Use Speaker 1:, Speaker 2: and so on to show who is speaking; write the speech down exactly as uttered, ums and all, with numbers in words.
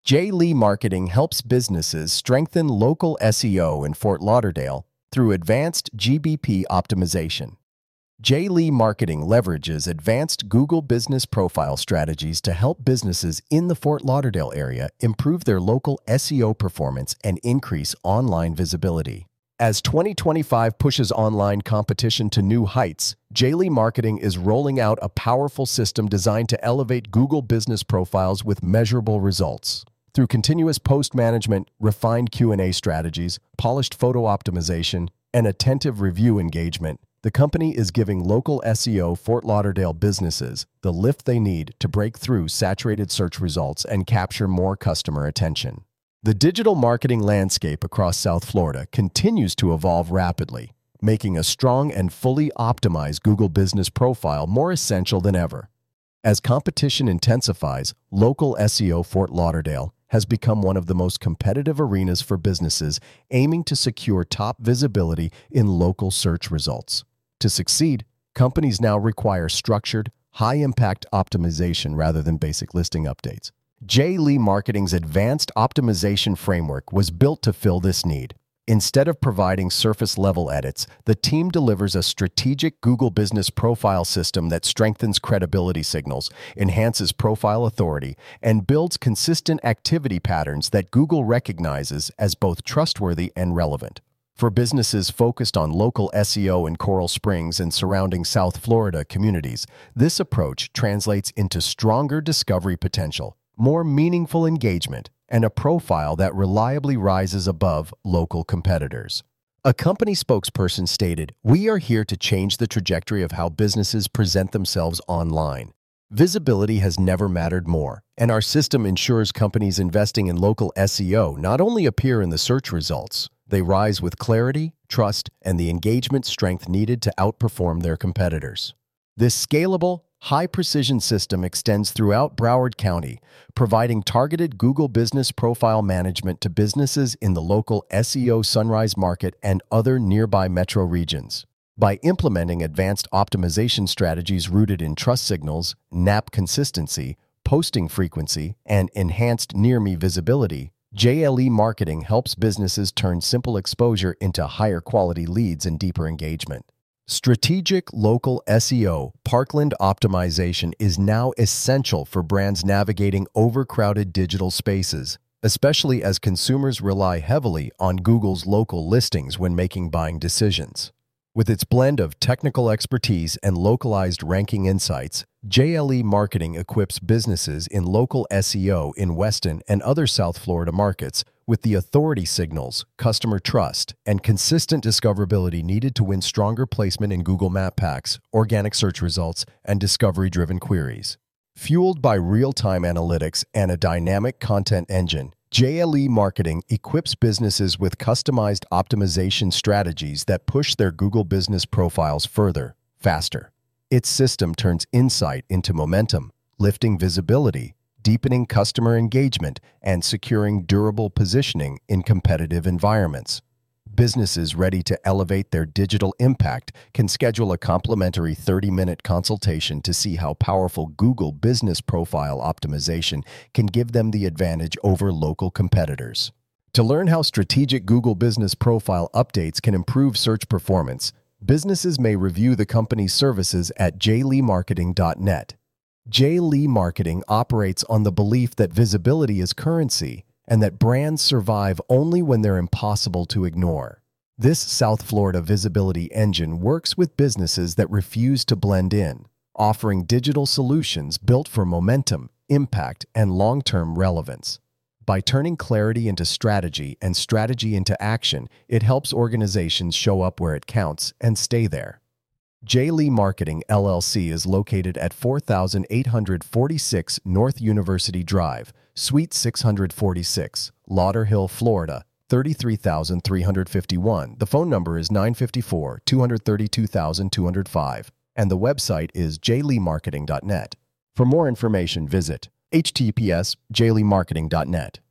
Speaker 1: J. Lee Marketing helps businesses strengthen local S E O in Fort Lauderdale through advanced G B P optimization. J. Lee Marketing leverages advanced Google Business Profile strategies to help businesses in the Fort Lauderdale area improve their local S E O performance and increase online visibility. As twenty twenty-five pushes online competition to new heights, J. Lee Marketing is rolling out a powerful system designed to elevate Google Business Profiles with measurable results. Through continuous post management, refined Q and A strategies, polished photo optimization, and attentive review engagement, the company is giving local S E O Fort Lauderdale businesses the lift they need to break through saturated search results and capture more customer attention. The digital marketing landscape across South Florida continues to evolve rapidly, making a strong and fully optimized Google Business Profile more essential than ever. As competition intensifies, local S E O Fort Lauderdale has become one of the most competitive arenas for businesses aiming to secure top visibility in local search results. To succeed, companies now require structured, high-impact optimization rather than basic listing updates. J. Lee Marketing's advanced optimization framework was built to fill this need. Instead of providing surface-level edits, the team delivers a strategic Google Business Profile system that strengthens credibility signals, enhances profile authority, and builds consistent activity patterns that Google recognizes as both trustworthy and relevant. For businesses focused on local S E O in Coral Springs and surrounding South Florida communities, this approach translates into stronger discovery potential, more meaningful engagement, and a profile that reliably rises above local competitors. A company spokesperson stated, "We are here to change the trajectory of how businesses present themselves online. Visibility has never mattered more, and our system ensures companies investing in local S E O not only appear in the search results, they rise with clarity, trust, and the engagement strength needed to outperform their competitors." This scalable, high-precision system extends throughout Broward County, providing targeted Google Business Profile management to businesses in the local S E O Sunrise Market and other nearby metro regions. By implementing advanced optimization strategies rooted in trust signals, N A P consistency, posting frequency, and enhanced near-me visibility, J. Lee Marketing helps businesses turn simple exposure into higher-quality leads and deeper engagement. Strategic local S E O Parkland optimization is now essential for brands navigating overcrowded digital spaces, especially as consumers rely heavily on Google's local listings when making buying decisions. With its blend of technical expertise and localized ranking insights, J. Lee Marketing equips businesses in local S E O in Weston and other South Florida markets with the authority signals, customer trust, and consistent discoverability needed to win stronger placement in Google Map Packs, organic search results, and discovery-driven queries. Fueled by real-time analytics and a dynamic content engine, J. Lee Marketing equips businesses with customized optimization strategies that push their Google Business Profiles further, faster. Its system turns insight into momentum, lifting visibility, deepening customer engagement, and securing durable positioning in competitive environments. Businesses ready to elevate their digital impact can schedule a complimentary thirty-minute consultation to see how powerful Google Business Profile optimization can give them the advantage over local competitors. To learn how strategic Google Business Profile updates can improve search performance, businesses may review the company's services at j lee marketing dot net. J. Lee Marketing operates on the belief that visibility is currency and that brands survive only when they're impossible to ignore. This South Florida visibility engine works with businesses that refuse to blend in, offering digital solutions built for momentum, impact, and long-term relevance. By turning clarity into strategy and strategy into action, it helps organizations show up where it counts and stay there. J. Lee Marketing, L L C is located at four thousand eight hundred forty-six North University Drive, Suite six hundred forty-six, Lauderhill, Florida, thirty-three thousand three hundred fifty-one. The phone number is nine five four, two three two, two two zero five, and the website is j lee marketing dot net. For more information, visit h t t p s j lee marketing dot net.